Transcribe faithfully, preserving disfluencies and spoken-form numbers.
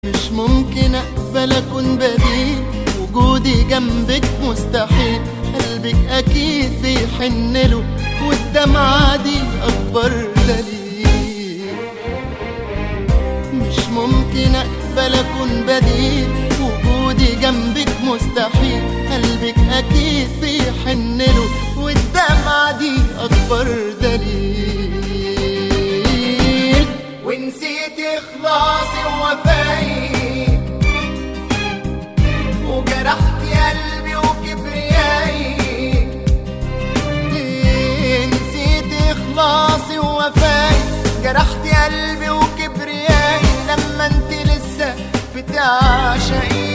مش ممكن اقبل اكون بديل، وجودي جنبك مستحيل. قلبك اكيد بيحنله، والدمعة دي اكبر دليل. مش ممكن اقبل اكون بديل، وجودي جنبك مستحيل. قلبك اكيد بيحنله، والدمعة دي اكبر دليل. ونسيت اخلاصي ووفاي، وجرحت قلبي وكبرياي. ليه نسيت اخلاصي ووفاي، جرحت قلبي وكبرياي، لما انت لسه بتعشقي